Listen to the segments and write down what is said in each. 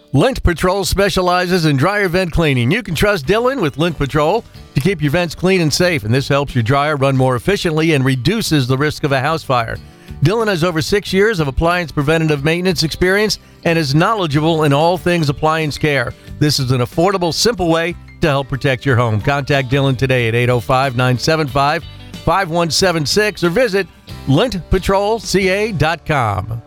Lint Patrol specializes in dryer vent cleaning. You can trust Dylan with Lint Patrol to keep your vents clean and safe, and this helps your dryer run more efficiently and reduces the risk of a house fire. Dylan has over 6 years of appliance preventative maintenance experience and is knowledgeable in all things appliance care. This is an affordable, simple way to help protect your home. Contact Dylan today at 805-975-5176 or visit lintpatrolca.com.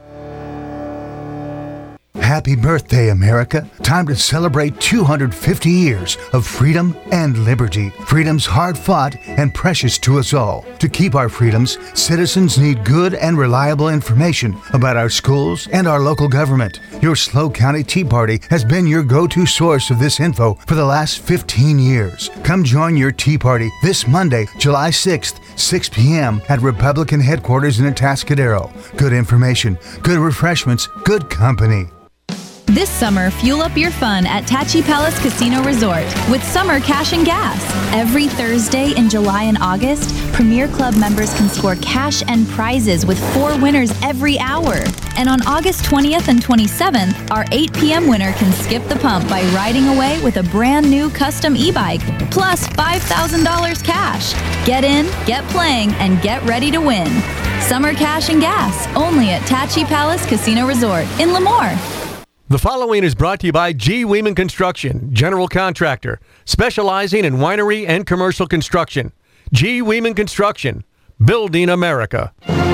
Happy birthday, America. Time to celebrate 250 years of freedom and liberty. Freedom's hard-fought and precious to us all. To keep our freedoms, citizens need good and reliable information about our schools and our local government. Your SLO County Tea Party has been your go-to source of this info for the last 15 years. Come join your Tea Party this Monday, July 6th, 6 p.m. at Republican headquarters in Atascadero. Good information, good refreshments, good company. This summer, fuel up your fun at Tachi Palace Casino Resort with Summer Cash and Gas. Every Thursday in July and August, Premier Club members can score cash and prizes with 4 winners every hour. And on August 20th and 27th, our 8 p.m. winner can skip the pump by riding away with a brand new custom e-bike, plus $5,000 cash. Get in, get playing, and get ready to win. Summer Cash and Gas, only at Tachi Palace Casino Resort in Lemoore. The following is brought to you by G. Weeman Construction, general contractor, specializing in winery and commercial construction. G. Weeman Construction, building America.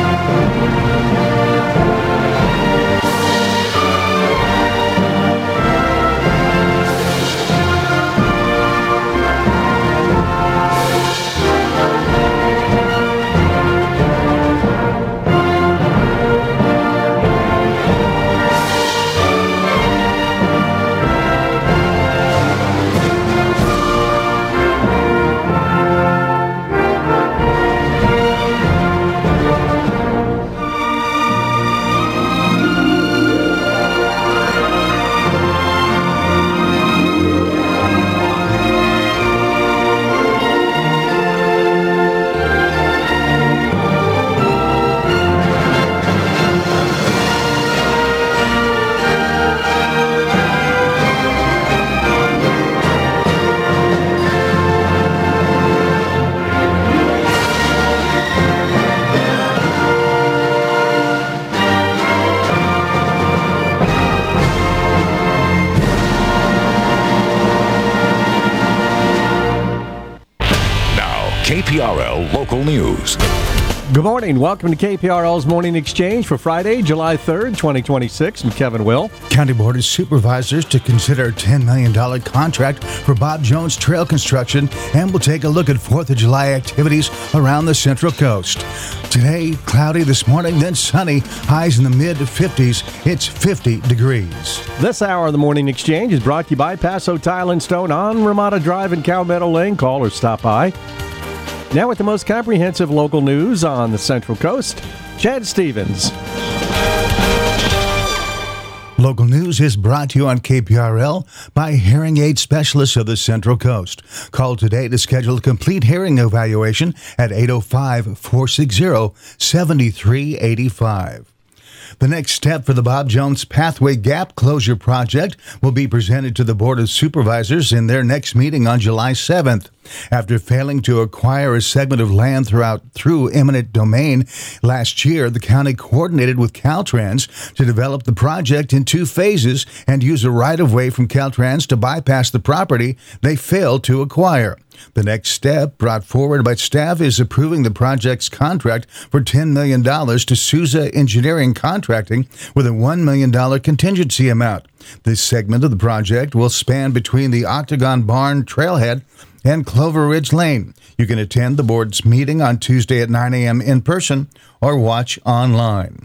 KPRL Local News. Good morning. Welcome to KPRL's Morning Exchange for Friday, July 3rd, 2026. I'm Kevin Will. County Board of Supervisors to consider a $10 million contract for Bob Jones Trail construction, and we'll take a look at 4th of July activities around the Central Coast. Today, cloudy this morning, then sunny, highs in the mid-50s. It's 50 degrees. This hour of the Morning Exchange is brought to you by Paso Tile and Stone on Ramada Drive and Cow Meadow Lane. Call or stop by. Now with the most comprehensive local news on the Central Coast, Chad Stevens. Local news is brought to you on KPRL by Hearing Aid Specialists of the Central Coast. Call today to schedule a complete hearing evaluation at 805-460-7385. The next step for the Bob Jones Pathway Gap Closure Project will be presented to the Board of Supervisors in their next meeting on July 7th. After failing to acquire a segment of land through eminent domain last year, the county coordinated with Caltrans to develop the project in 2 phases and use a right-of-way from Caltrans to bypass the property they failed to acquire. The next step brought forward by staff is approving the project's contract for $10 million to Souza Engineering Contracting with a $1 million contingency amount. This segment of the project will span between the Octagon Barn Trailhead and Clover Ridge Lane. You can attend the board's meeting on Tuesday at 9 a.m. in person or watch online.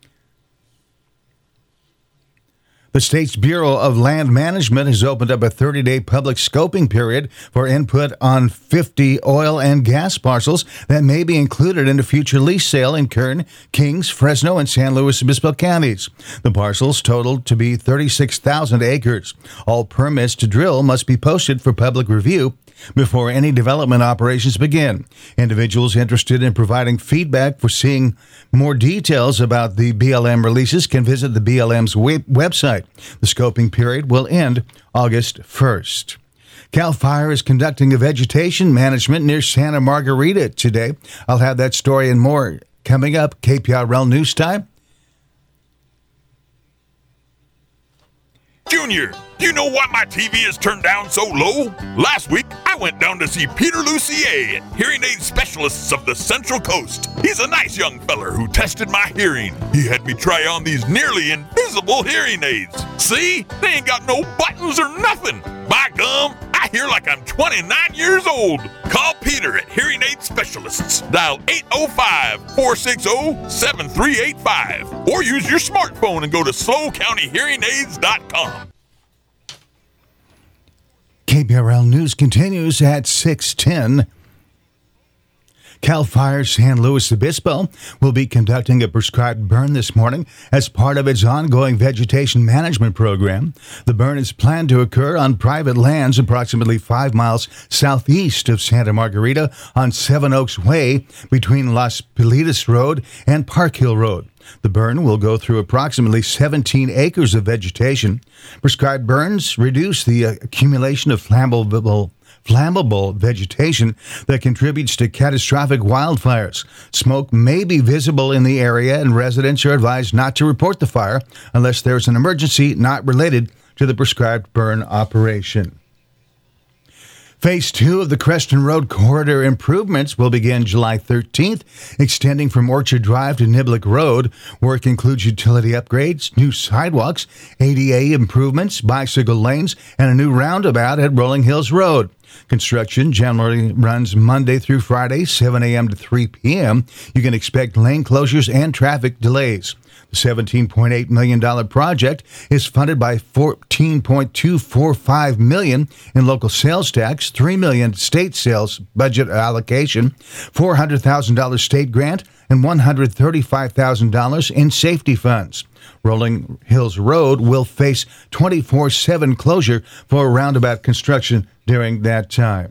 The state's Bureau of Land Management has opened up a 30-day public scoping period for input on 50 oil and gas parcels that may be included in a future lease sale in Kern, Kings, Fresno, and San Luis Obispo counties. The parcels total to be 36,000 acres. All permits to drill must be posted for public review before any development operations begin. Individuals interested in providing feedback for seeing more details about the BLM releases can visit the BLM's website. The scoping period will end August 1st. CAL FIRE is conducting a vegetation management near Santa Margarita today. I'll have that story and more coming up. KPRL News Time. Junior, do you know why my TV is turned down so low? Last week, I went down to see Peter Lucier, hearing aid specialists of the Central Coast. He's a nice young feller who tested my hearing. He had me try on these nearly invisible hearing aids. See? They ain't got no buttons or nothing. By gum, I hear like I'm 29 years old. Call Peter at Hearing Aid Specialists. Dial 805-460-7385. Or use your smartphone and go to SlowCountyHearingAids.com. KPRL News continues at 6:10. CAL FIRE San Luis Obispo will be conducting a prescribed burn this morning as part of its ongoing vegetation management program. The burn is planned to occur on private lands approximately 5 miles southeast of Santa Margarita on Seven Oaks Way between Las Pilitas Road and Park Hill Road. The burn will go through approximately 17 acres of vegetation. Prescribed burns reduce the accumulation of flammable vegetation that contributes to catastrophic wildfires. Smoke may be visible in the area, and residents are advised not to report the fire unless there is an emergency not related to the prescribed burn operation. Phase 2 of the Creston Road corridor improvements will begin July 13th, extending from Orchard Drive to Niblick Road. Work includes utility upgrades, new sidewalks, ADA improvements, bicycle lanes, and a new roundabout at Rolling Hills Road. Construction generally runs Monday through Friday, 7 a.m. to 3 p.m. You can expect lane closures and traffic delays. The $17.8 million project is funded by $14.245 million in local sales tax, $3 million state sales budget allocation, $400,000 state grant, and $135,000 in safety funds. Rolling Hills Road will face 24/7 closure for roundabout construction during that time.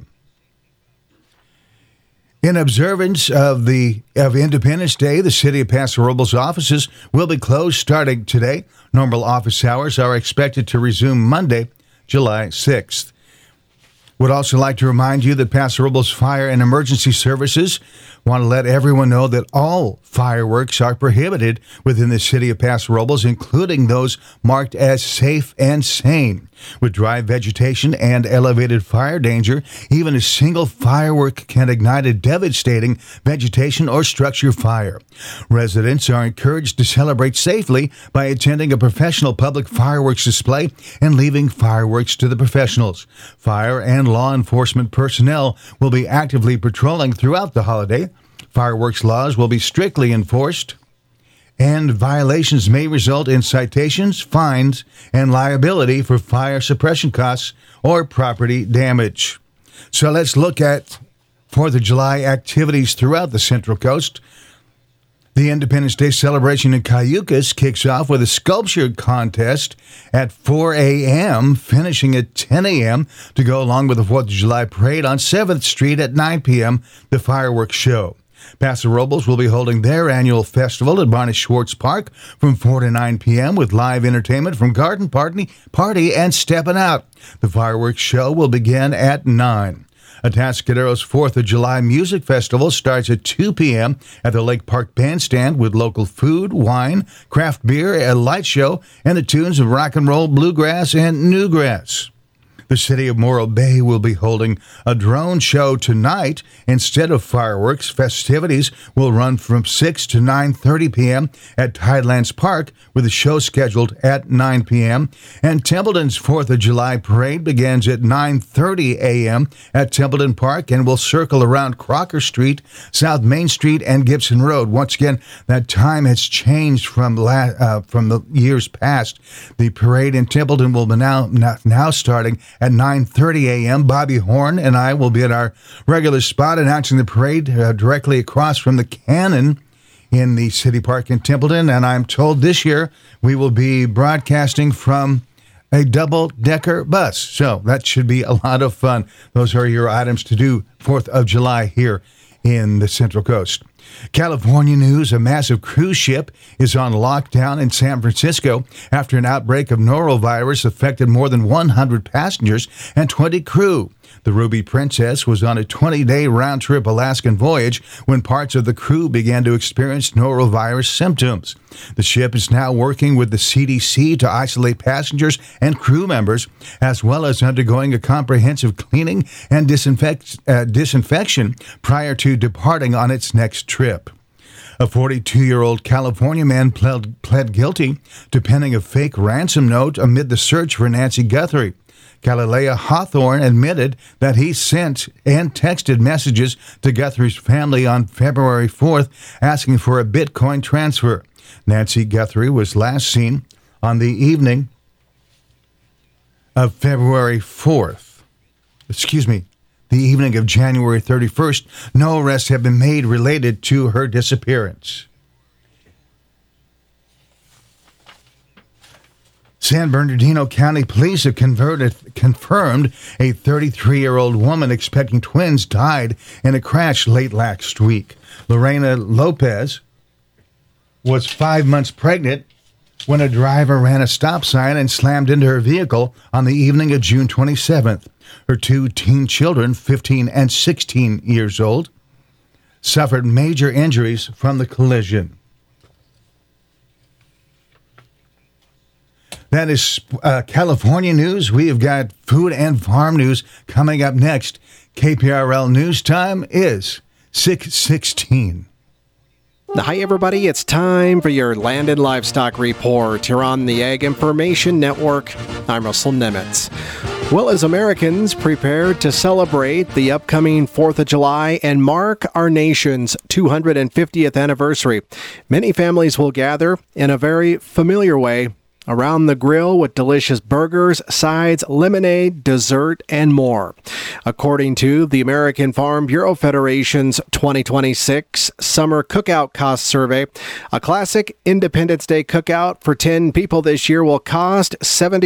In observance of Independence Day, the City of Paso Robles offices will be closed starting today. Normal office hours are expected to resume Monday, July 6th. Would also like to remind you that Paso Robles Fire and Emergency Services want to let everyone know that all fireworks are prohibited within the city of Paso Robles, including those marked as safe and sane. With dry vegetation and elevated fire danger, even a single firework can ignite a devastating vegetation or structure fire. Residents are encouraged to celebrate safely by attending a professional public fireworks display and leaving fireworks to the professionals. Fire and law enforcement personnel will be actively patrolling throughout the holiday. Fireworks laws will be strictly enforced, and violations may result in citations, fines, and liability for fire suppression costs or property damage. So let's look at 4th of July activities throughout the Central Coast. The Independence Day celebration in Cayucas kicks off with a sculpture contest at 4 a.m., finishing at 10 a.m. to go along with the 4th of July parade on 7th Street at 9 p.m., the fireworks show. Paso Robles will be holding their annual festival at Barney Schwartz Park from 4 to 9 p.m. with live entertainment from Garden Party and Steppin' Out. The fireworks show will begin at 9. Atascadero's 4th of July Music Festival starts at 2 p.m. at the Lake Park Bandstand with local food, wine, craft beer, a light show, and the tunes of rock and roll, bluegrass, and newgrass. The city of Morro Bay will be holding a drone show tonight. Instead of fireworks, festivities will run from 6 to 9:30 p.m. at Tidelands Park, with the show scheduled at 9 p.m. And Templeton's 4th of July parade begins at 9:30 a.m. at Templeton Park and will circle around Crocker Street, South Main Street, and Gibson Road. Once again, that time has changed from the years past. The parade in Templeton will be now starting at 9:30 a.m. Bobby Horn and I will be at our regular spot announcing the parade directly across from the Cannon in the City Park in Templeton. And I'm told this year we will be broadcasting from a double-decker bus. So that should be a lot of fun. Those are your items to do 4th of July here in the Central Coast. California news, a massive cruise ship is on lockdown in San Francisco after an outbreak of norovirus affected more than 100 passengers and 20 crew. The Ruby Princess was on a 20-day round-trip Alaskan voyage when parts of the crew began to experience norovirus symptoms. The ship is now working with the CDC to isolate passengers and crew members, as well as undergoing a comprehensive cleaning and disinfection prior to departing on its next trip. A 42-year-old California man pled guilty to penning a fake ransom note amid the search for Nancy Guthrie. Galilea Hawthorne admitted that he sent and texted messages to Guthrie's family on February 4th asking for a Bitcoin transfer. Nancy Guthrie was last seen on the evening of February 4th. The evening of January 31st. No arrests have been made related to her disappearance. San Bernardino County Police have confirmed a 33-year-old woman expecting twins died in a crash late last week. Lorena Lopez was 5 months pregnant when a driver ran a stop sign and slammed into her vehicle on the evening of June 27th. Her two teen children, 15 and 16 years old, suffered major injuries from the collision. That is California news. We have got food and farm news coming up next. KPRL News Time is 6:16. Hi, everybody. It's time for your Land and Livestock Report here on the Ag Information Network. I'm Russell Nemitz. Well, as Americans prepare to celebrate the upcoming 4th of July and mark our nation's 250th anniversary, many families will gather in a very familiar way around the grill with delicious burgers, sides, lemonade, dessert, and more. According to the American Farm Bureau Federation's 2026 Summer Cookout Cost Survey, a classic Independence Day cookout for 10 people this year will cost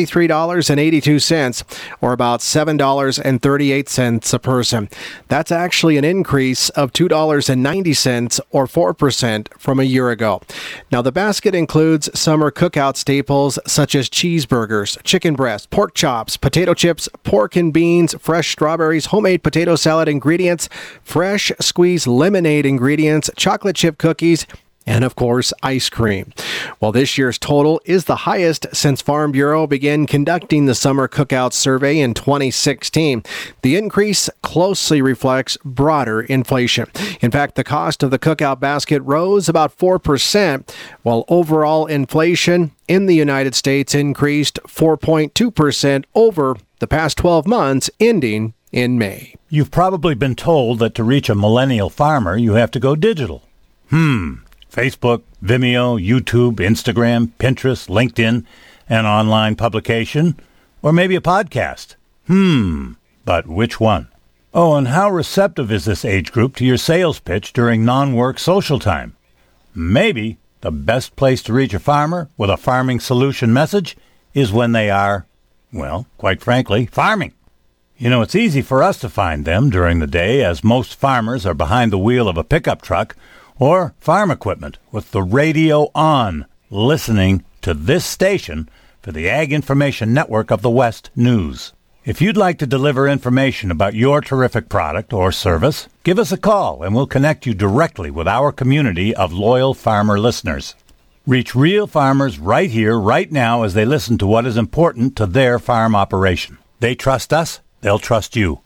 $73.82, or about $7.38 a person. That's actually an increase of $2.90, or 4% from a year ago. Now, the basket includes summer cookout staples such as cheeseburgers, chicken breast, pork chops, potato chips, pork and beans, fresh strawberries, homemade potato salad ingredients, fresh squeezed lemonade ingredients, chocolate chip cookies, and of course, ice cream. Well, this year's total is the highest since Farm Bureau began conducting the Summer Cookout Survey in 2016. The increase closely reflects broader inflation. In fact, the cost of the cookout basket rose about 4%, while overall inflation in the United States increased 4.2% over the past 12 months, ending in May. You've probably been told that to reach a millennial farmer, you have to go digital. Facebook, Vimeo, YouTube, Instagram, Pinterest, LinkedIn, an online publication, or maybe a podcast. But which one? Oh, and how receptive is this age group to your sales pitch during non-work social time? Maybe the best place to reach a farmer with a farming solution message is when they are, well, quite frankly, farming. You know, it's easy for us to find them during the day, as most farmers are behind the wheel of a pickup truck or farm equipment with the radio on, listening to this station for the Ag Information Network of the West News. If you'd like to deliver information about your terrific product or service, give us a call and we'll connect you directly with our community of loyal farmer listeners. Reach real farmers right here, right now, as they listen to what is important to their farm operation. They trust us, they'll trust you.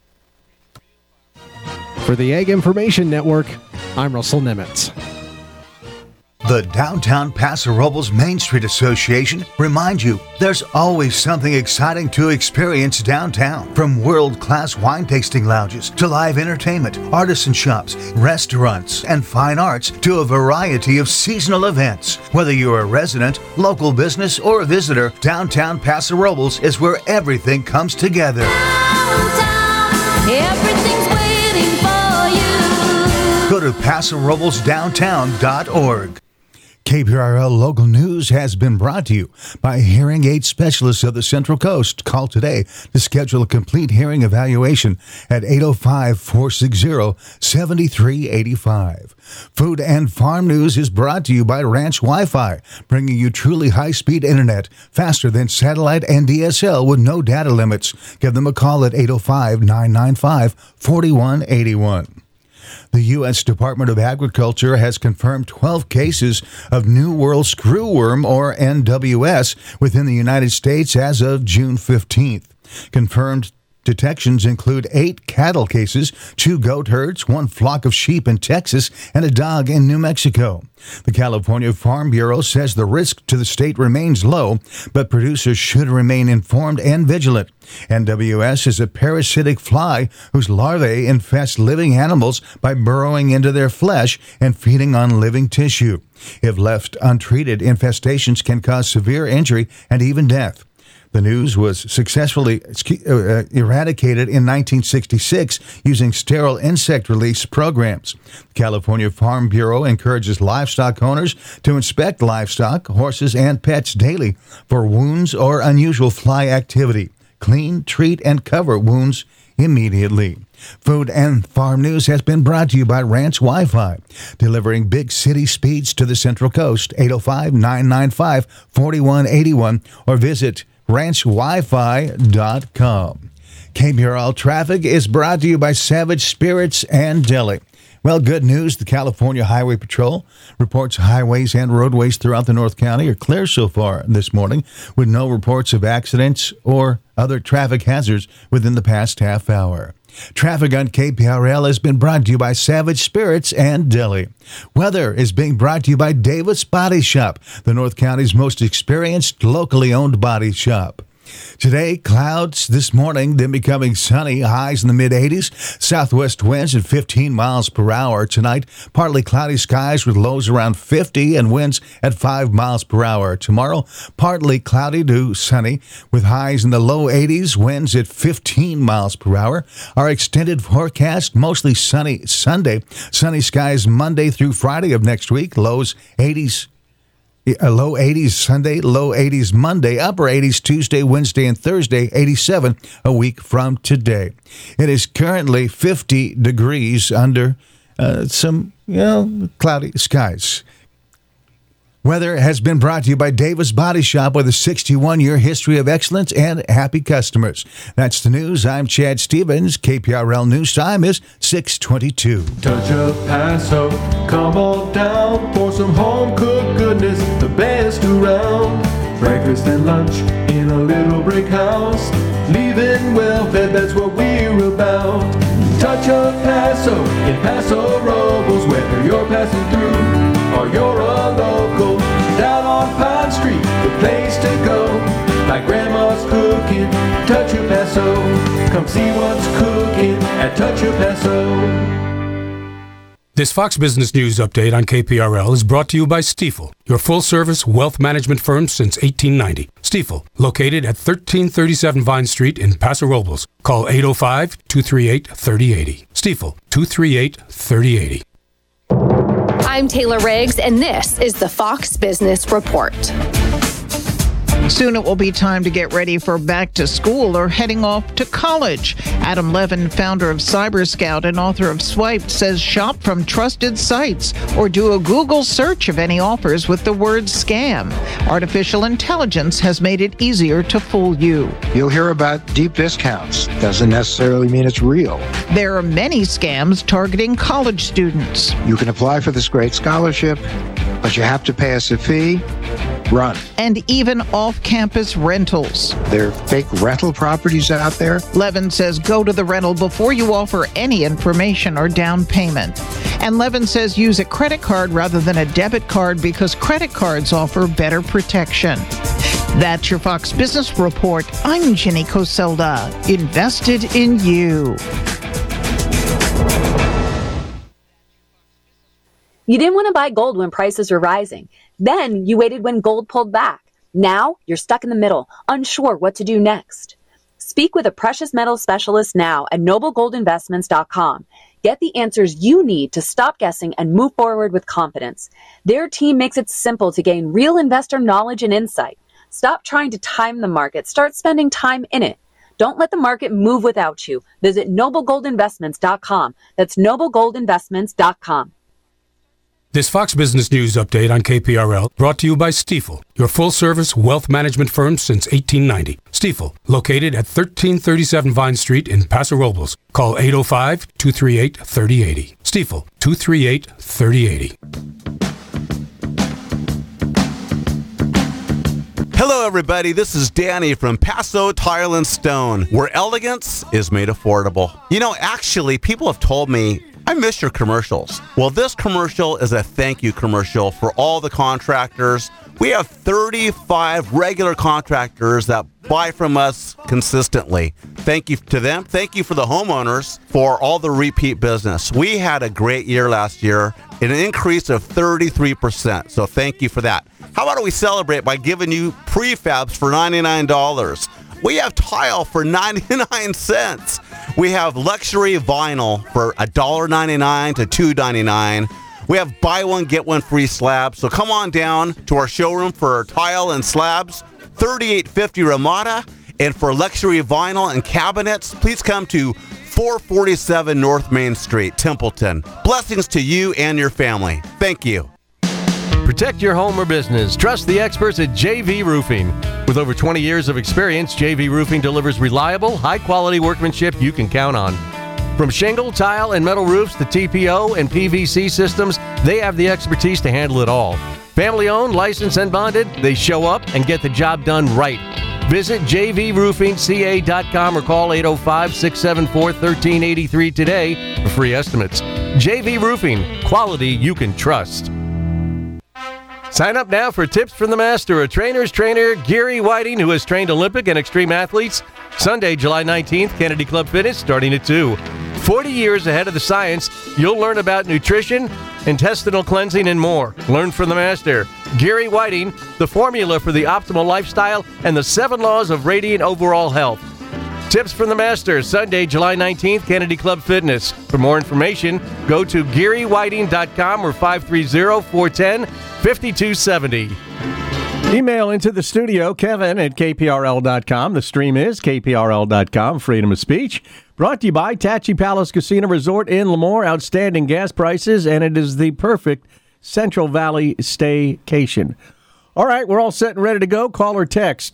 For the Ag Information Network, I'm Russell Nemitz. The Downtown Paso Robles Main Street Association reminds you there's always something exciting to experience downtown. From world-class wine tasting lounges to live entertainment, artisan shops, restaurants, and fine arts to a variety of seasonal events. Whether you're a resident, local business, or a visitor, Downtown Paso Robles is where everything comes together. Downtown, everything's waiting for you. Go to PasoRoblesDowntown.org. KPRL Local News has been brought to you by Hearing Aid Specialists of the Central Coast. Call today to schedule a complete hearing evaluation at 805-460-7385. Food and Farm News is brought to you by Ranch Wi-Fi, bringing you truly high-speed internet, faster than satellite and DSL with no data limits. Give them a call at 805-995-4181. The U.S. Department of Agriculture has confirmed 12 cases of New World Screwworm, or NWS, within the United States as of June 15th. Confirmed detections include 8 cattle cases, 2 goat herds, 1 flock of sheep in Texas, and a dog in New Mexico. The California Farm Bureau says the risk to the state remains low, but producers should remain informed and vigilant. NWS is a parasitic fly whose larvae infest living animals by burrowing into their flesh and feeding on living tissue. If left untreated, infestations can cause severe injury and even death. The news was successfully eradicated in 1966 using sterile insect release programs. The California Farm Bureau encourages livestock owners to inspect livestock, horses, and pets daily for wounds or unusual fly activity. Clean, treat, and cover wounds immediately. Food and Farm News has been brought to you by Ranch Wi-Fi, delivering big city speeds to the Central Coast. 805-995-4181 or visit ranchwifi.com. KPRL Traffic is brought to you by Savage Spirits and Deli. Well, good news. The California Highway Patrol reports highways and roadways throughout the North County are clear so far this morning, with no reports of accidents or other traffic hazards within the past half hour. Traffic on KPRL has been brought to you by Savage Spirits and Deli. Weather is being brought to you by Davis Body Shop, the North County's most experienced locally owned body shop. Today, clouds this morning, then becoming sunny, highs in the mid-80s, southwest winds at 15 miles per hour. Tonight, partly cloudy skies with lows around 50 and winds at 5 miles per hour. Tomorrow, partly cloudy to sunny with highs in the low 80s, winds at 15 miles per hour. Our extended forecast, mostly sunny Sunday, sunny skies Monday through Friday of next week, lows 80s. Low 80s Sunday, low 80s Monday, upper 80s Tuesday, Wednesday, and Thursday, 87 a week from today. It is currently 50 degrees under some cloudy skies. Weather has been brought to you by Davis Body Shop with a 61-year history of excellence and happy customers. That's the news. I'm Chad Stevens. KPRL News Time is 6:22. Touch of Paso, come on down for some home-cooked goodness, the best around. Breakfast and lunch in a little brick house, leaving well-fed, that's what we're about. Touch of Paso in Paso Robles, whether you're passing through or you're a local, down on Pine Street, the place to go. Like Grandma's cooking, Touch of Paso. Come see what's cooking at Touch of Paso. This Fox Business News update on KPRL is brought to you by Stifel, your full-service wealth management firm since 1890. Stifel, located at 1337 Vine Street in Paso Robles. Call 805-238-3080. Stifel, 238-3080. I'm Taylor Riggs, and this is the Fox Business Report. Soon it will be time to get ready for back to school or heading off to college. Adam Levin, founder of CyberScout and author of Swiped, says shop from trusted sites or do a Google search of any offers with the word scam. Artificial intelligence has made it easier to fool you. You'll hear about deep discounts. Doesn't necessarily mean it's real. There are many scams targeting college students. You can apply for this great scholarship, but you have to pay us a fee. Run. And even off-campus rentals. There are fake rental properties out there. Levin says go to the rental before you offer any information or down payment. And Levin says use a credit card rather than a debit card because credit cards offer better protection. That's your Fox Business Report. I'm Jenny Coselda. Invested in you. You didn't want to buy gold when prices were rising. Then you waited when gold pulled back. Now you're stuck in the middle, unsure what to do next. Speak with a precious metal specialist now at noblegoldinvestments.com. Get the answers you need to stop guessing and move forward with confidence. Their team makes it simple to gain real investor knowledge and insight. Stop trying to time the market. Start spending time in it. Don't let the market move without you. Visit noblegoldinvestments.com. That's noblegoldinvestments.com. This Fox Business News update on KPRL brought to you by Stifel, your full-service wealth management firm since 1890. Stifel, located at 1337 Vine Street in Paso Robles. Call 805-238-3080. Stifel, 238-3080. Hello, everybody. This is Danny from Paso Tile and Stone, where elegance is made affordable. You know, actually, people have told me, I miss your commercials. Well, this commercial is a thank you commercial for all the contractors. We have 35 regular contractors that buy from us consistently. Thank you to them. Thank you for the homeowners for all the repeat business. We had a great year last year, an increase of 33%. So thank you for that. How about we celebrate by giving you prefabs for $99? We have tile for 99 cents. We have luxury vinyl for $1.99 to $2.99. We have buy one, get one free slabs. So come on down to our showroom for tile and slabs, 3850 Ramada. And for luxury vinyl and cabinets, please come to 447 North Main Street, Templeton. Blessings to you and your family. Thank you. Protect your home or business. Trust the experts at JV Roofing. With over 20 years of experience, JV Roofing delivers reliable, high-quality workmanship you can count on. From shingle, tile, and metal roofs to TPO and PVC systems, they have the expertise to handle it all. Family-owned, licensed, and bonded, they show up and get the job done right. Visit jvroofingca.com or call 805-674-1383 today for free estimates. JV Roofing, quality you can trust. Sign up now for Tips from the Master, a trainer's trainer, Gary Whiting, who has trained Olympic and extreme athletes. Sunday, July 19th, Kennedy Club Fitness, starting at 2. 40 years ahead of the science, you'll learn about nutrition, intestinal cleansing, and more. Learn from the master. Gary Whiting, the formula for the optimal lifestyle and the 7 laws of radiant overall health. Tips from the Master, Sunday, July 19th, Kennedy Club Fitness. For more information, go to GaryWhiting.com or 530-410-5270. Email into the studio, Kevin at KPRL.com. The stream is KPRL.com, freedom of speech. Brought to you by Tachi Palace Casino Resort in Lemoore. Outstanding gas prices, and it is the perfect Central Valley staycation. All right, we're all set and ready to go. Call or text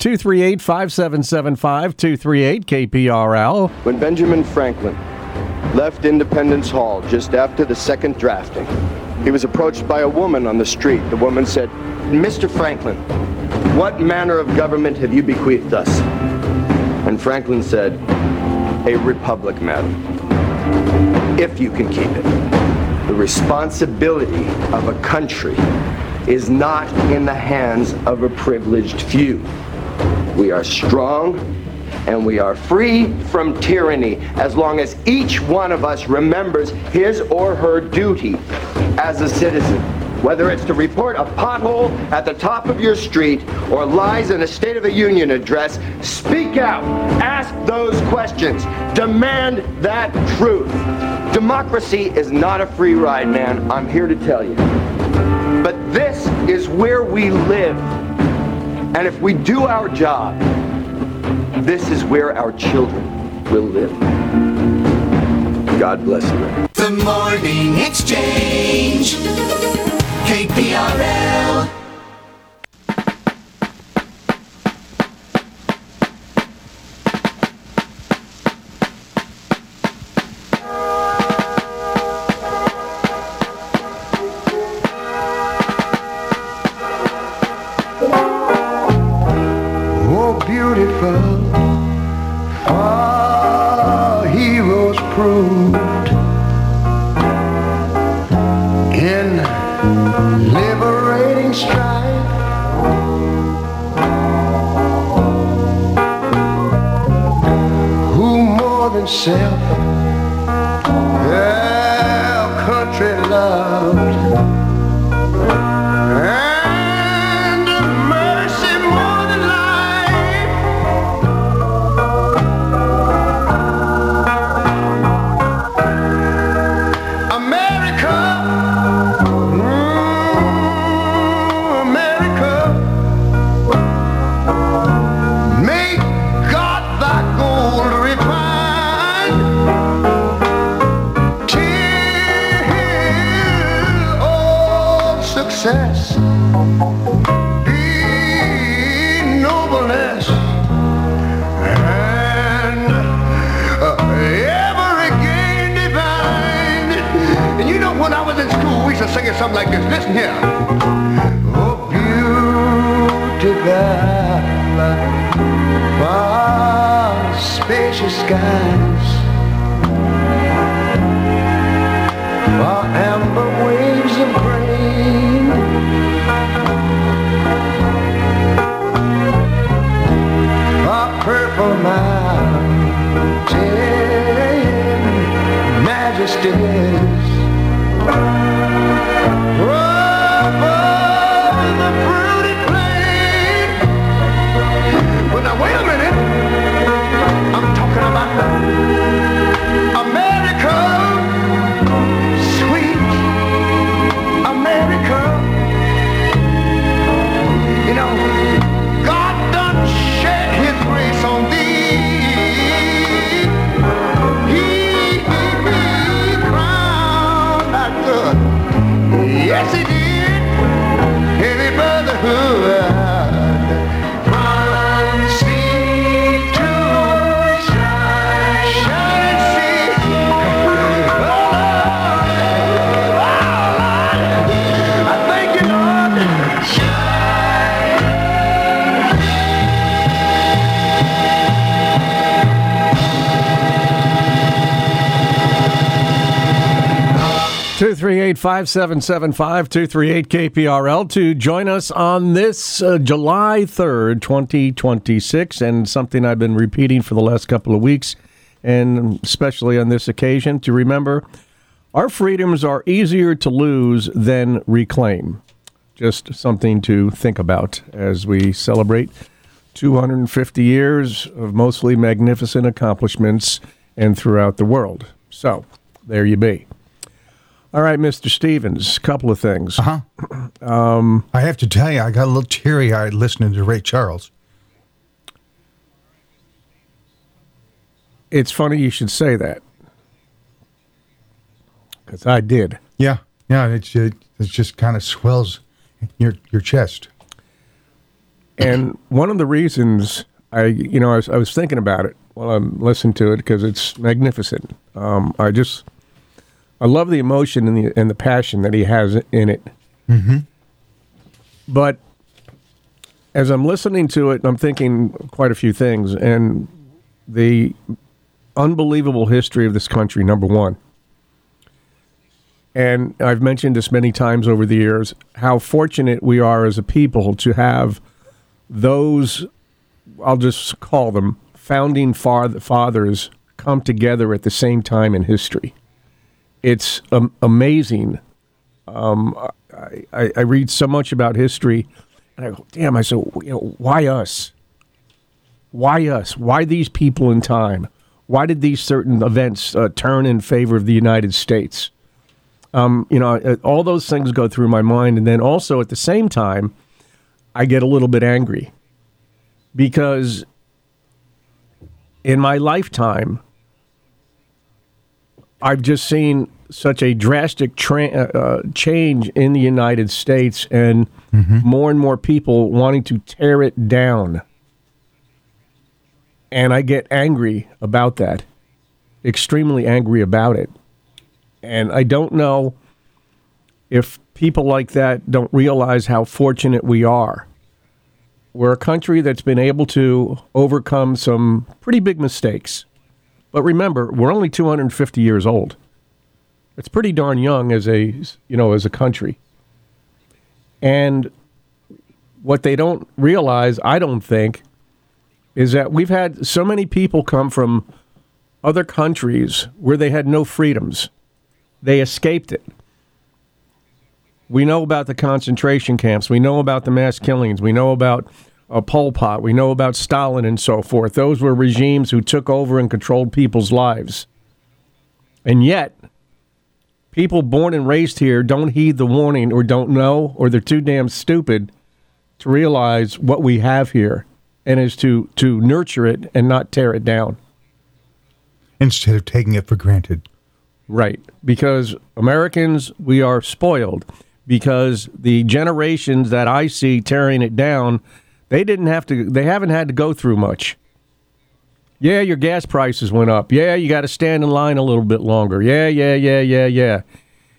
238-5775-238-KPRL. When Benjamin Franklin left Independence Hall just after the second drafting, he was approached by a woman on the street. The woman said, "Mr. Franklin, what manner of government have you bequeathed us?" And Franklin said, "A republic, madam, if you can keep it. The responsibility of a country is not in the hands of a privileged few. We are strong and we are free from tyranny as long as each one of us remembers his or her duty as a citizen. Whether it's to report a pothole at the top of your street or lies in a State of the Union address, speak out, ask those questions, demand that truth. Democracy is not a free ride, man, I'm here to tell you. But this is where we live. And if we do our job, this is where our children will live. God bless you. The Morning Exchange, KPRL. Self, our country loved, and mercy more than life. to sing it something like this. Listen here. Oh, beautiful, far spacious skies, far amber waves of grain, far purple mountain majesties. Wait a minute, I'm talking about America, sweet America. You know, God done shed his grace on thee. He crowned that good. Yes, he did. Every brotherhood. Two 238-5775, 238-KPRL to join us on this July 3rd, 2026, and something I've been repeating for the last couple of weeks, and especially on this occasion, to remember our freedoms are easier to lose than reclaim. Just something to think about as we celebrate 250 years of mostly magnificent accomplishments and throughout the world. So, there you be. All right, Mr. Stevens, a couple of things. I have to tell you, I got a little teary-eyed listening to Ray Charles. It's funny you should say that, because I did. Yeah, it just kind of swells your chest. And one of the reasons I was thinking about it while I'm listening to it, because it's magnificent. I love the emotion and the passion that he has in it. Mm-hmm. But as I'm listening to it, I'm thinking quite a few things. And the unbelievable history of this country, number one. And I've mentioned this many times over the years, how fortunate we are as a people to have those, I'll just call them, founding fathers come together at the same time in history. It's amazing. I read so much about history, and I go, damn, I said, why us? Why us? Why these people in time? Why did these certain events turn in favor of the United States? All those things go through my mind, and then also at the same time, I get a little bit angry because in my lifetime, I've just seen such a drastic change in the United States, and more and more people wanting to tear it down. And I get angry about that, extremely angry about it. And I don't know if people like that don't realize how fortunate we are. We're a country that's been able to overcome some pretty big mistakes. But remember, we're only 250 years old. It's pretty darn young as a country. And what they don't realize, I don't think, is that we've had so many people come from other countries where they had no freedoms. They escaped it. We know about the concentration camps. We know about the mass killings. We know about Pol Pot. We know about Stalin and so forth. Those were regimes who took over and controlled people's lives. And yet, people born and raised here don't heed the warning or don't know, or they're too damn stupid to realize what we have here, and is to nurture it and not tear it down. Instead of taking it for granted. Right. Because Americans, we are spoiled. Because the generations that I see tearing it down, they haven't had to go through much. Yeah, your gas prices went up. Yeah, you got to stand in line a little bit longer. Yeah.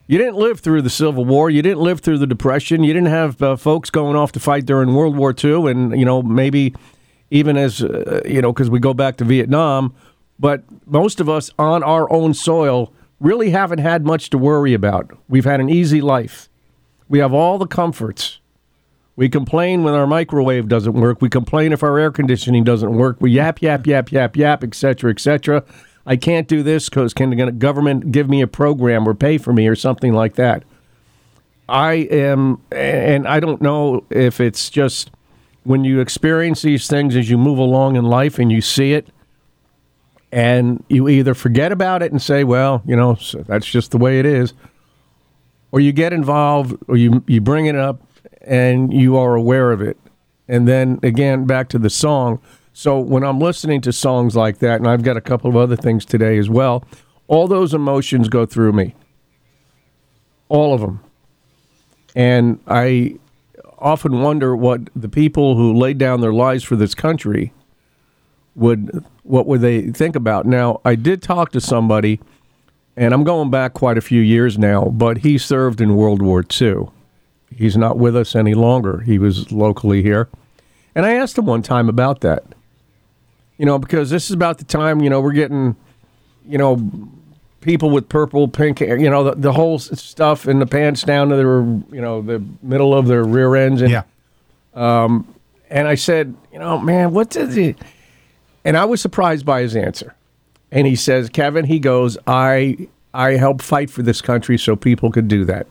You didn't live through the Civil War. You didn't live through the Depression. You didn't have folks going off to fight during World War II, and maybe even as because we go back to Vietnam. But most of us on our own soil really haven't had much to worry about. We've had an easy life. We have all the comforts. We complain when our microwave doesn't work. We complain if our air conditioning doesn't work. We yap, et cetera, et cetera. I can't do this because can the government give me a program or pay for me or something like that? And I don't know if it's just when you experience these things as you move along in life and you see it, and you either forget about it and say, well, so that's just the way it is, or you get involved or you bring it up and you are aware of it. And then, again, back to the song. So when I'm listening to songs like that, and I've got a couple of other things today as well, all those emotions go through me. All of them. And I often wonder what the people who laid down their lives for this country what would they think about. Now, I did talk to somebody, and I'm going back quite a few years now, but he served in World War II. He's not with us any longer. He was locally here. And I asked him one time about that. Because this is about the time, we're getting, people with purple, pink hair, the whole stuff in the pants down to their, the middle of their rear ends. And, and I said, man, what does he... And I was surprised by his answer. And he says, Kevin, he goes, I helped fight for this country so people could do that.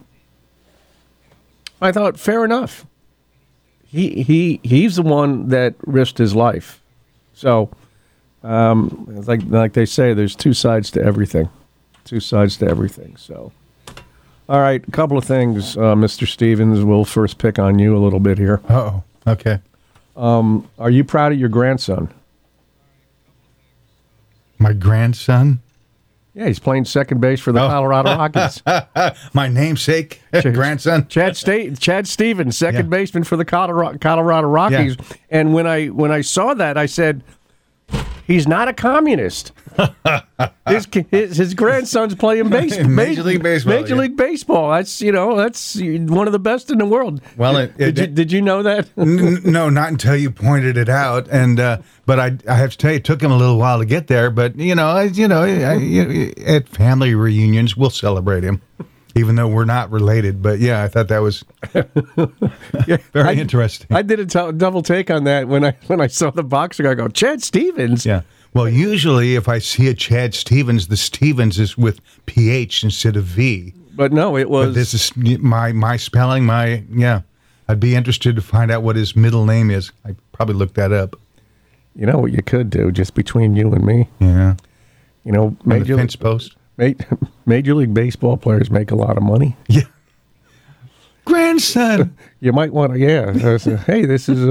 I thought, fair enough. He's the one that risked his life. So, like they say, there's two sides to everything. Two sides to everything. So, all right, a couple of things, Mr. Stevens. We'll first pick on you a little bit here. Oh, okay. Are you proud of your grandson? My grandson? Yeah, he's playing second base for the Colorado Rockies. My namesake grandson, Chad Stevens, second baseman for the Colorado Rockies. Yeah. And when I saw that, I said, he's not a communist. His grandson's playing Major League Baseball. Major League Baseball. That's that's one of the best in the world. Well, did you know that? No, not until you pointed it out. And but I have to tell you, it took him a little while to get there. But at family reunions, we'll celebrate him, even though we're not related. But yeah, I thought that was very interesting. I did a double take on that when I saw the boxer. I go, Chad Stevens. Yeah. Well, usually if I see a Chad Stevens, the Stevens is with PH instead of V. But no, it was. But this is my spelling. I'd be interested to find out what his middle name is. I probably looked that up. You know what you could do, just between you and me. Yeah. Major fence post. Major League Baseball players make a lot of money. Yeah. Grandson. You might want to, hey, this is,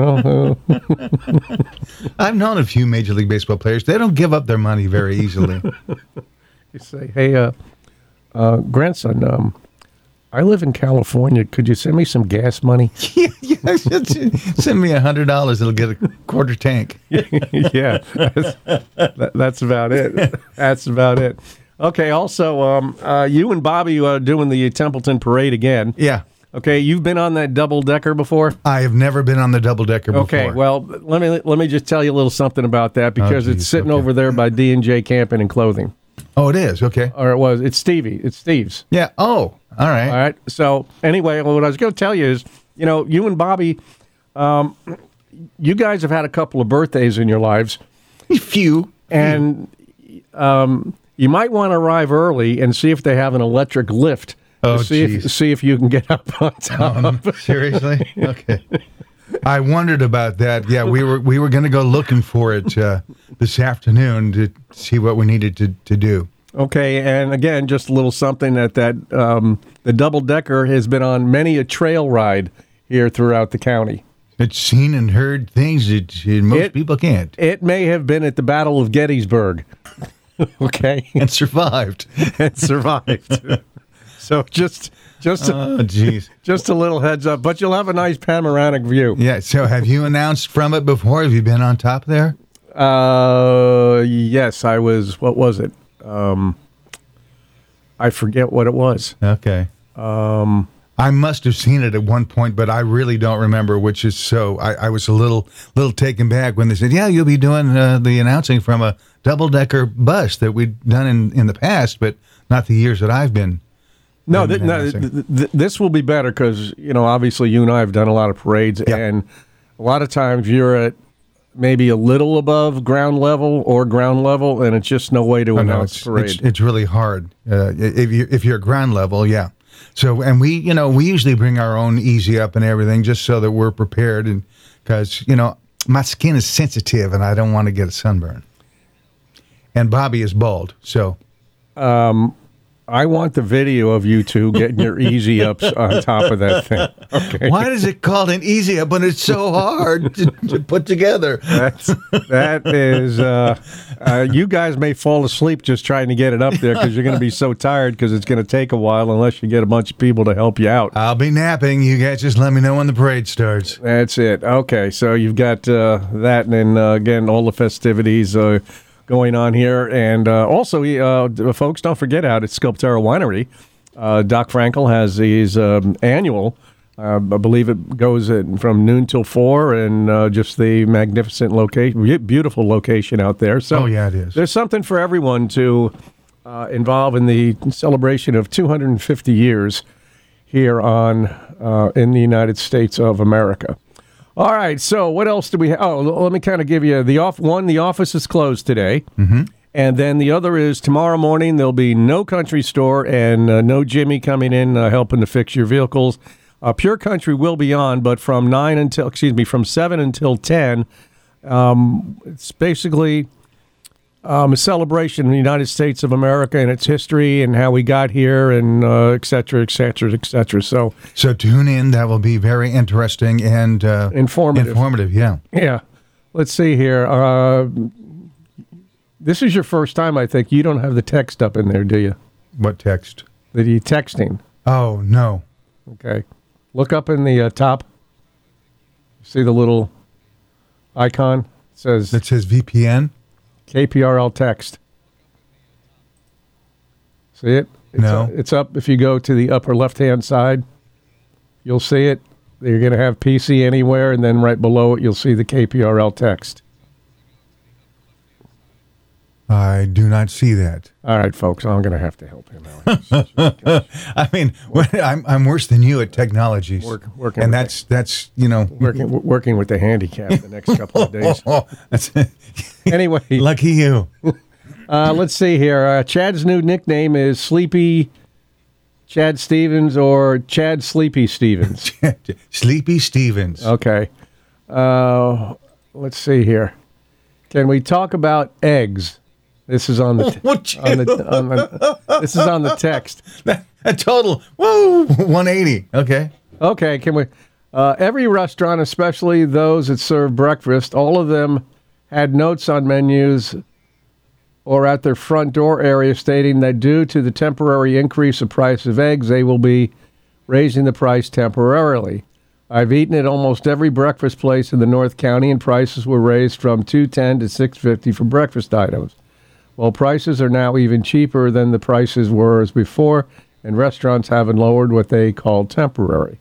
I've known a few Major League Baseball players. They don't give up their money very easily. You say, hey, grandson, I live in California. Could you send me some gas money? Yeah, send me $100. It'll get a quarter tank. Yeah, that's about it. That's about it. Okay, also, you and Bobby are doing the Templeton Parade again. Yeah. Okay, you've been on that double-decker before? I have never been on the double-decker before. Okay, well, let me just tell you a little something about that because it's sitting over there by D&J Camping and Clothing. Oh, it is? Okay. Or it was. It's Stevie. It's Steve's. Yeah. Oh, all right. All right. So, anyway, what I was going to tell you is, you and Bobby, you guys have had a couple of birthdays in your lives. A few. And you might want to arrive early and see if they have an electric lift. Oh, see if you can get up on top. Seriously? Okay. I wondered about that. Yeah, we were going to go looking for it this afternoon to see what we needed to do. Okay, and again, just a little something that the double-decker has been on many a trail ride here throughout the county. It's seen and heard things that most people can't. It may have been at the Battle of Gettysburg. Okay. And survived. So just a little heads up, but you'll have a nice panoramic view. Yeah. So have you announced from it before? Have you been on top there? Yes, I was. What was it? I forget what it was. Okay. I must have seen it at one point, but I really don't remember, which is so. I was a little taken back when they said, yeah, you'll be doing the announcing from a double-decker bus that we'd done in the past, but not the years that I've been. No, this will be better because, obviously you and I have done a lot of parades, and a lot of times you're at maybe a little above ground level, and it's just no way to announce parade. It's really hard if you're at ground level, yeah. So, and we usually bring our own Easy Up and everything just so that we're prepared, and because my skin is sensitive and I don't want to get a sunburn. And Bobby is bald, so. I want the video of you two getting your Easy Ups on top of that thing. Okay. Why is it called an Easy Up when it's so hard to put together? That is, you guys may fall asleep just trying to get it up there because you're going to be so tired because it's going to take a while unless you get a bunch of people to help you out. I'll be napping. You guys just let me know when the parade starts. That's it. Okay, so you've got that, and then, again, all the festivities going on here. And also, folks, don't forget out at Sculptura Winery, Doc Frankel has his annual, I believe it goes from noon till 4, and just the magnificent location, beautiful location out there. So it is. There's something for everyone to involve in the celebration of 250 years here in the United States of America. All right, so what else do we have? Oh, let me kind of give you the office is closed today. Mm-hmm. And then the other is tomorrow morning there'll be no country store and no Jimmy coming in helping to fix your vehicles. Pure Country will be on, but from 7 until 10, it's basically a celebration of the United States of America and its history and how we got here and et cetera, et cetera, et cetera. So tune in. That will be very interesting and informative, yeah. Yeah. Let's see here. This is your first time, I think. You don't have the text up in there, do you? What text? The texting. Oh, no. Okay. Look up in the top. See the little icon? It says KPRL VPN? text. See it? No. It's up. If you go to the upper left-hand side, you'll see it. You're going to have PC Anywhere, and then right below it, you'll see the KPRL text. I do not see that. All right, folks, I'm going to have to help him out. I mean, I'm worse than you at technologies. Working and with that's working with the handicap the next couple of days. Anyway, lucky you. Let's see here. Chad's new nickname is Sleepy Chad Stevens or Chad Sleepy Stevens. Sleepy Stevens. Okay. Let's see here. Can we talk about eggs? This is on the this is on the text. A total 180. Okay. Okay. Can we? Every restaurant, especially those that serve breakfast, all of them had notes on menus or at their front door area stating that due to the temporary increase of price of eggs, they will be raising the price temporarily. I've eaten at almost every breakfast place in the North County, and prices were raised from $2.10 to $6.50 for breakfast items. Well, prices are now even cheaper than the prices were as before, and restaurants haven't lowered what they call temporary.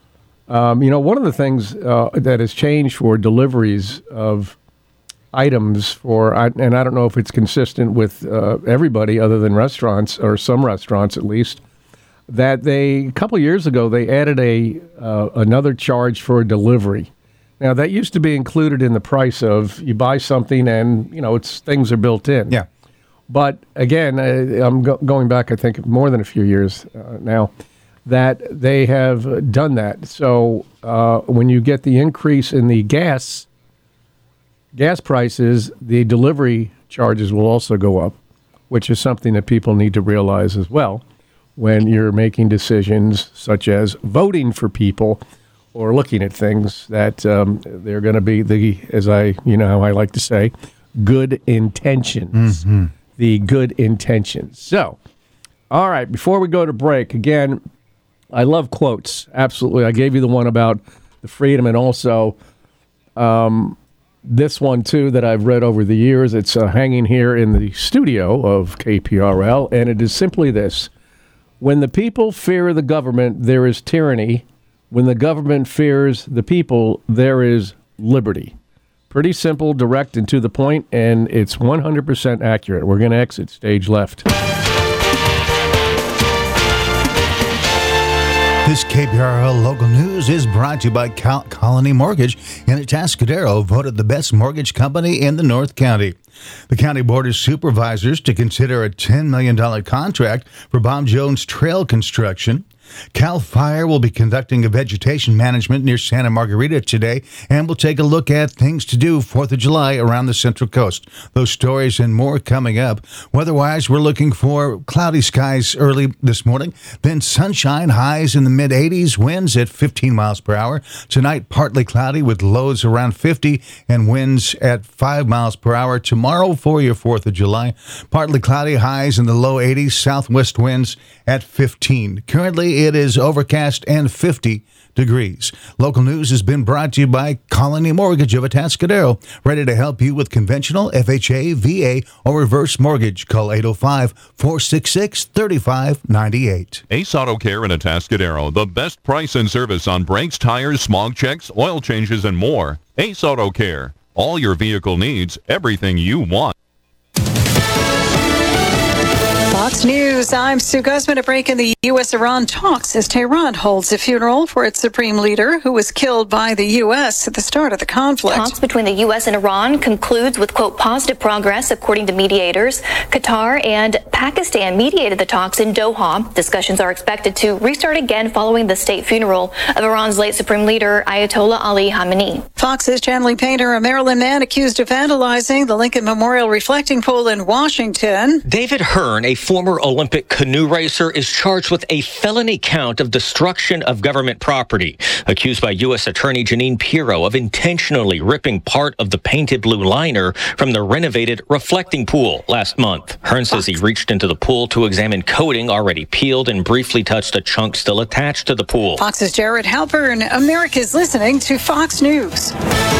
One of the things that has changed for deliveries of items and I don't know if it's consistent with everybody other than restaurants, or some restaurants at least, that a couple of years ago, they added another charge for delivery. Now, that used to be included in the price of you buy something and, things are built in. Yeah. But again, I'm going back, I think, more than a few years now, that they have done that. So when you get the increase in the gas prices, the delivery charges will also go up, which is something that people need to realize as well when you're making decisions such as voting for people or looking at things that they're going to be how I like to say, good intentions. Mm-hmm. The good intentions. So, all right, before we go to break, again, I love quotes. Absolutely. I gave you the one about the freedom, and also this one, too, that I've read over the years. It's hanging here in the studio of KPRL, and it is simply this. When the people fear the government, there is tyranny. When the government fears the people, there is liberty. Pretty simple, direct, and to the point, and it's 100% accurate. We're going to exit stage left. This KPRL local news is brought to you by Colony Mortgage in Atascadero, voted the best mortgage company in the North County. The county board of supervisors to consider a $10 million contract for Bob Jones Trail construction. CAL FIRE will be conducting a vegetation management near Santa Margarita today, and we'll take a look at things to do 4th of July around the Central Coast. Those stories and more coming up. Weather-wise, we're looking for cloudy skies early this morning, then sunshine, highs in the mid-80s, winds at 15 miles per hour. Tonight, partly cloudy with lows around 50 and winds at 5 miles per hour. Tomorrow, for your 4th of July, partly cloudy, highs in the low 80s, southwest winds at 15. Currently, it is overcast and 50 degrees. Local news has been brought to you by Colony Mortgage of Atascadero, ready to help you with conventional, FHA, VA, or reverse mortgage. Call 805-466-3598. Ace Auto Care in Atascadero, the best price and service on brakes, tires, smog checks, oil changes, and more. Ace Auto Care, all your vehicle needs, everything you want. Fox News, I'm Sue Guzman. A break in the U.S.-Iran talks as Tehran holds a funeral for its supreme leader who was killed by the U.S. at the start of the conflict. Talks between the U.S. and Iran concludes with, quote, positive progress, according to mediators. Qatar and Pakistan mediated the talks in Doha. Discussions are expected to restart again following the state funeral of Iran's late supreme leader, Ayatollah Ali Khamenei. Fox's channeling painter, a Maryland man accused of vandalizing the Lincoln Memorial reflecting pool in Washington. David Hearn, a former Olympic canoe racer, is charged with a felony count of destruction of government property, accused by U.S. Attorney Jeanine Pirro of intentionally ripping part of the painted blue liner from the renovated reflecting pool last month. Hearn says he reached into the pool to examine coating already peeled and briefly touched a chunk still attached to the pool. Fox's Jared Halpern. America's listening to Fox News.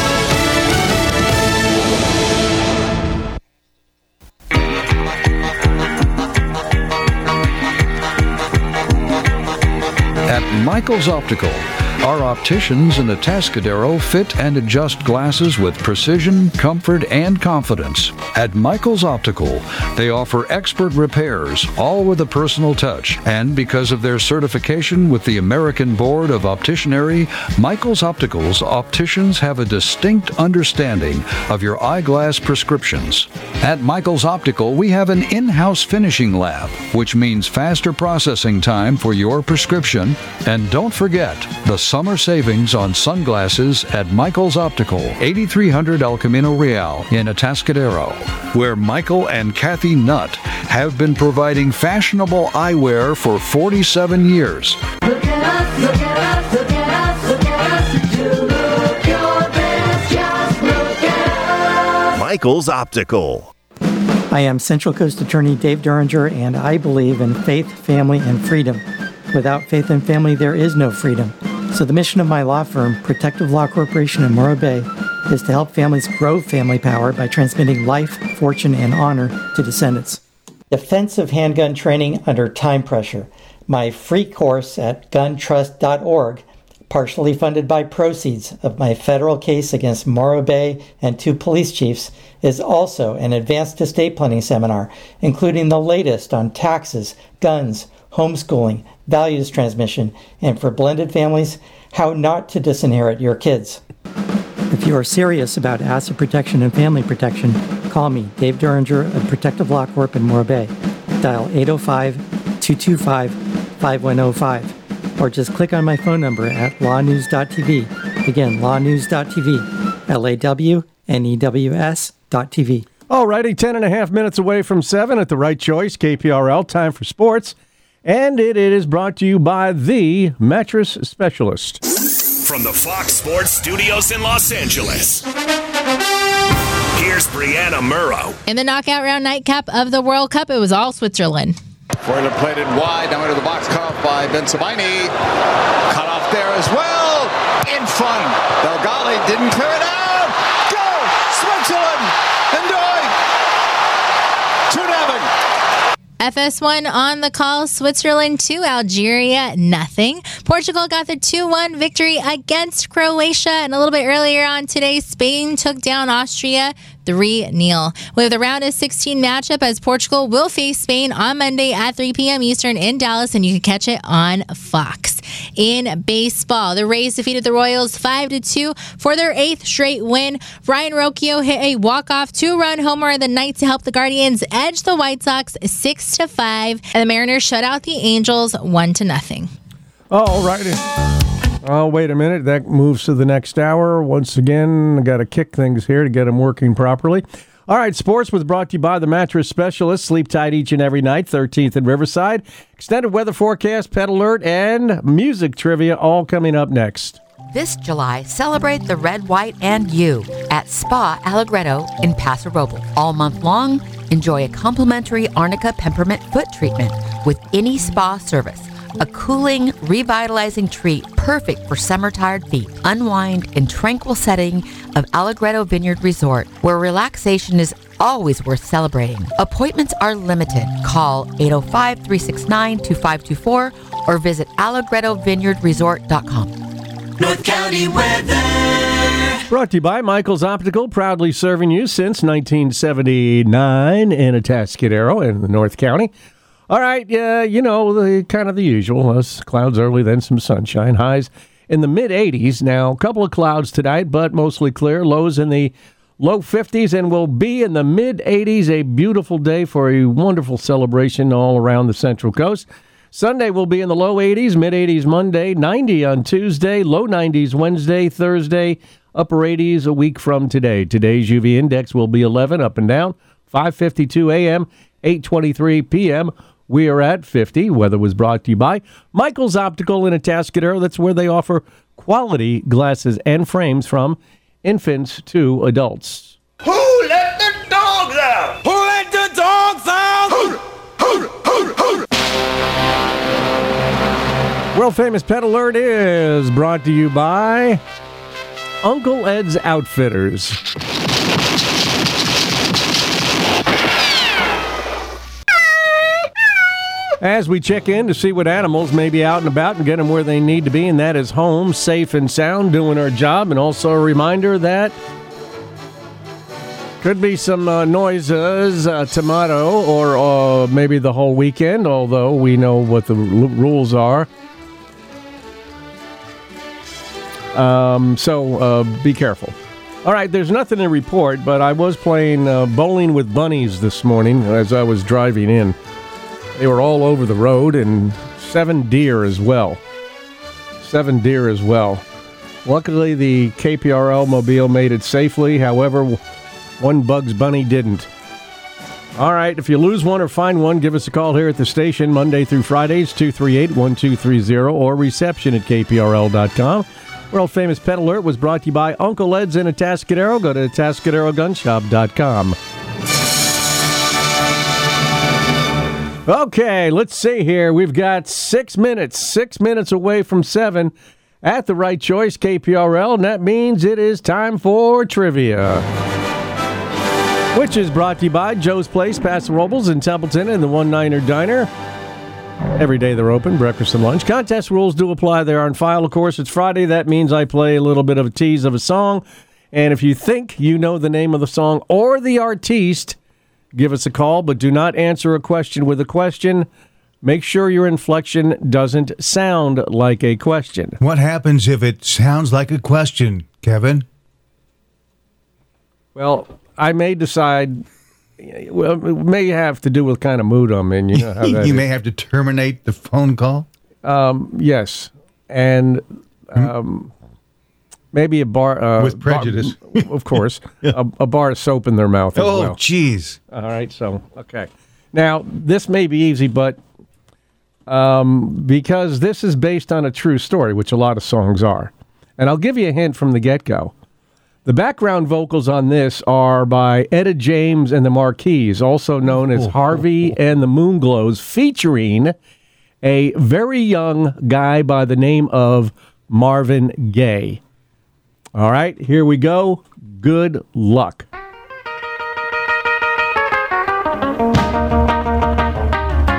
At Michael's Optical, our opticians in Atascadero fit and adjust glasses with precision, comfort, and confidence. At Michael's Optical, they offer expert repairs, all with a personal touch. And because of their certification with the American Board of Opticianry, Michael's Optical's opticians have a distinct understanding of your eyeglass prescriptions. At Michael's Optical, we have an in-house finishing lab, which means faster processing time for your prescription. And don't forget the summer savings on sunglasses at Michael's Optical, 8300 El Camino Real in Atascadero, where Michael and Kathy Nutt have been providing fashionable eyewear for 47 years. Look at us, look at us, look at us, look at us. You look your best, just look at us. Michael's Optical. I am Central Coast Attorney Dave Duringer, and I believe in faith, family, and freedom. Without faith and family, there is no freedom. So the mission of my law firm, Protective Law Corporation in Morro Bay, is to help families grow family power by transmitting life, fortune, and honor to descendants. Defensive handgun training under time pressure. My free course at guntrust.org, partially funded by proceeds of my federal case against Morro Bay and 2 police chiefs, is also an advanced estate planning seminar, including the latest on taxes, guns, homeschooling, values transmission, and for blended families, how not to disinherit your kids. If you are serious about asset protection and family protection, call me, Dave Duringer of Protective Law Corp in Morro Bay. Dial 805-225-5105, or just click on my phone number at lawnews.tv. Again, lawnews.tv, LAWNEWS.tv. All righty, 10 and a half minutes away from 7 at the right choice, KPRL, time for sports. And it is brought to you by the Mattress Specialist. From the Fox Sports Studios in Los Angeles, here's Brianna Murrow. In the knockout round nightcap of the World Cup, it was all Switzerland. Freuler played it wide, now into the box, cut off by Ben Sabini. Cut off there as well. In front. Delgali didn't clear it out. Go! Switzerland! Enjoy! 2-0. FS1 on the call. Switzerland 2, Algeria nothing. Portugal got the 2-1 victory against Croatia. And a little bit earlier on today, Spain took down Austria 3-0. We have the round of 16 matchup as Portugal will face Spain on Monday at 3 p.m. Eastern in Dallas, and you can catch it on Fox. In baseball, the Rays defeated the Royals 5-2 for their 8th straight win. Ryan Rocchio hit a walk-off 2-run homer in the ninth to help the Guardians edge the White Sox 6-5, and the Mariners shut out the Angels 1-0. All righty. Oh, wait a minute. That moves to the next hour. Once again, I got to kick things here to get them working properly. All right, sports was brought to you by the Mattress Specialist. Sleep tight each and every night, 13th and Riverside. Extended weather forecast, pet alert, and music trivia all coming up next. This July, celebrate the red, white, and you at Spa Allegretto in Paso Robles. All month long, enjoy a complimentary Arnica Peppermint Foot Treatment with any spa service. A cooling, revitalizing treat perfect for summer-tired feet. Unwind in tranquil setting of Allegretto Vineyard Resort, where relaxation is always worth celebrating. Appointments are limited. Call 805-369-2524 or visit allegrettovineyardresort.com. North County weather. Brought to you by Michael's Optical, proudly serving you since 1979 in Atascadero in the North County. All right, you know, the kind of the usual. Us clouds early, then some sunshine. Highs in the mid-80s. Now, a couple of clouds tonight, but mostly clear. Lows in the low 50s, and we'll be in the mid-80s. A beautiful day for a wonderful celebration all around the Central Coast. Sunday will be in the low 80s, mid-80s Monday, 90 on Tuesday, low 90s Wednesday, Thursday, upper 80s a week from today. Today's UV index will be 11 up and down, 5:52 a.m., 8:23 p.m., we are at 50. Weather was brought to you by Michael's Optical in Atascadero. That's where they offer quality glasses and frames from infants to adults. Who let the dogs out? Who let the dogs out? World famous pet alert is brought to you by Uncle Ed's Outfitters. As we check in to see what animals may be out and about and get them where they need to be, and that is home, safe and sound, doing our job. And also a reminder that could be some noises tomorrow or maybe the whole weekend, although we know what the rules are. So be careful. All right, there's nothing to report, but I was playing bowling with bunnies this morning as I was driving in. They were all over the road, and 7 deer as well. 7 deer as well. Luckily, the KPRL mobile made it safely. However, one Bugs Bunny didn't. All right, if you lose one or find one, give us a call here at the station Monday through Fridays, 238-1230, or reception at kprl.com. World famous pet alert was brought to you by Uncle Ed's in Atascadero. Go to atascaderogunshop.com. Okay, let's see here. We've got 6 minutes. 6 minutes away from 7 at the right choice, KPRL, and that means it is time for trivia, which is brought to you by Joe's Place, Paso Robles in Templeton, and the One Niner Diner. Every day they're open, breakfast and lunch. Contest rules do apply. They're on file, of course. It's Friday. That means I play a little bit of a tease of a song, and if you think you know the name of the song or the artiste, give us a call, but do not answer a question with a question. Make sure your inflection doesn't sound like a question. What happens if it sounds like a question, Kevin? Well, I may decide. Well, it may have to do with kind of mood I'm in. You know how that You is. may have to terminate the phone call? Yes. And maybe a bar... with prejudice. Of course. a bar of soap in their mouth as well. Oh, jeez. All right, so, okay. Now, this may be easy, but because this is based on a true story, which a lot of songs are. And I'll give you a hint from the get-go. The background vocals on this are by Etta James and the Marquis, also known as Harvey and the Moonglows, featuring a very young guy by the name of Marvin Gaye. All right, here we go. Good luck.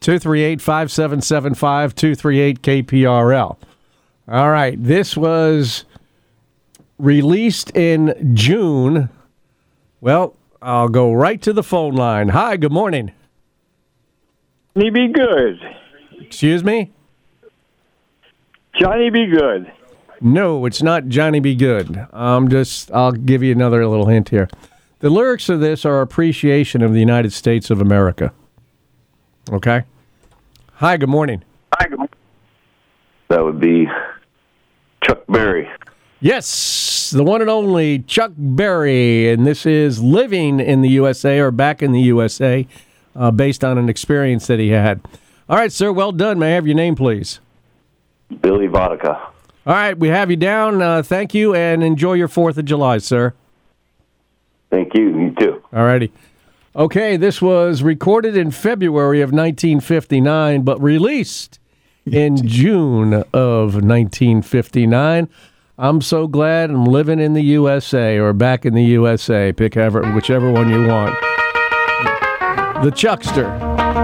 238-5775, 238-KPRL. All right, this was released in June. Well, I'll go right to the phone line. Hi, good morning. Johnny Be Good. Excuse me? Johnny Be Good. No, it's not Johnny Be Good. I'll give you another little hint here. The lyrics of this are appreciation of the United States of America. Okay? Hi, good morning. Hi, good morning. That would be Chuck Berry. Yes, the one and only Chuck Berry, and this is Living in the USA or Back in the USA, based on an experience that he had. All right, sir, well done. May I have your name, please? Billy Vodka. All right, we have you down. Thank you, and enjoy your 4th of July, sir. Thank you. You too. All righty. Okay, this was recorded in February of 1959, but released in June of 1959. I'm so glad I'm living in the USA or back in the USA. Pick whichever one you want. The Chuckster.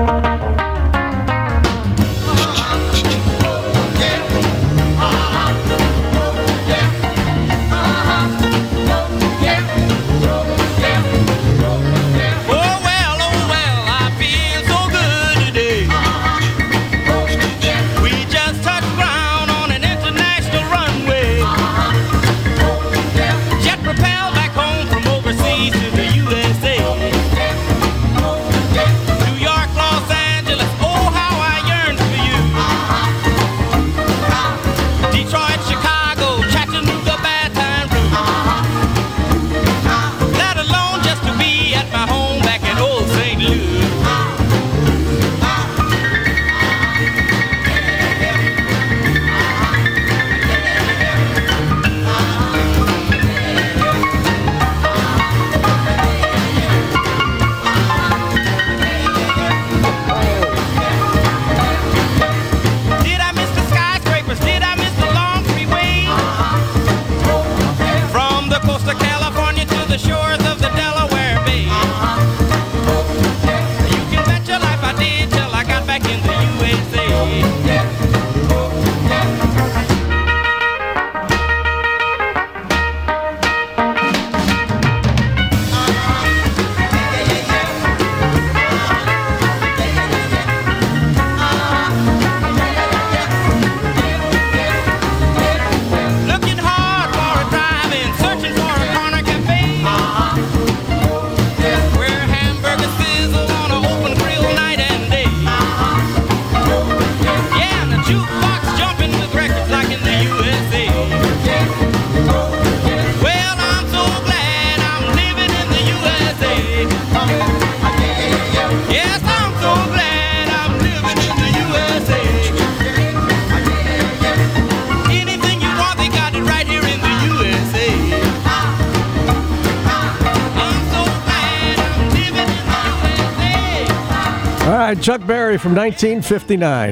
Chuck Berry from 1959.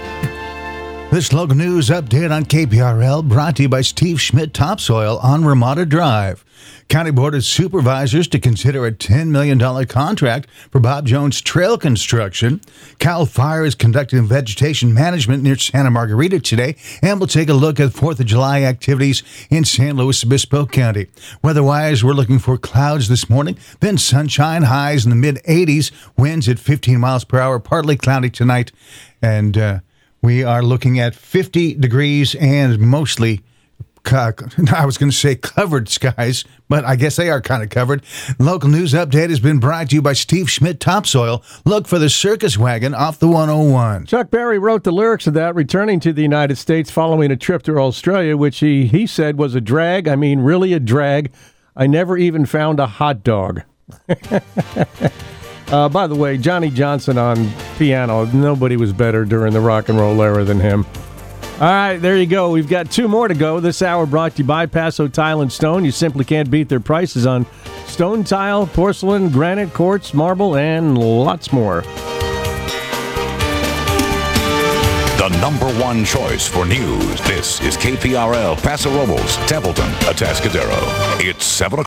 This local news update on KPRL brought to you by Steve Schmidt Topsoil on Ramada Drive. County Board of Supervisors to consider a $10 million contract for Bob Jones Trail construction. Cal Fire is conducting vegetation management near Santa Margarita today, and we'll take a look at 4th of July activities in San Luis Obispo County. Weather-wise, we're looking for clouds this morning, then sunshine, highs in the mid-80s, winds at 15 miles per hour, partly cloudy tonight, and we are looking at 50 degrees and mostly, I was going to say covered skies, but I guess they are kind of covered. Local news update has been brought to you by Steve Schmidt Topsoil. Look for the circus wagon off the 101. Chuck Berry wrote the lyrics of that, returning to the United States following a trip to Australia, which he said was a drag. I mean, really a drag. I never even found a hot dog. By the way, Johnny Johnson on piano, nobody was better during the rock and roll era than him. All right, there you go. We've got 2 more to go. This hour brought to you by Paso Tile and Stone. You simply can't beat their prices on stone tile, porcelain, granite, quartz, marble, and lots more. The #1 choice for news. This is KPRL Paso Robles, Templeton, Atascadero. It's 7 o'clock.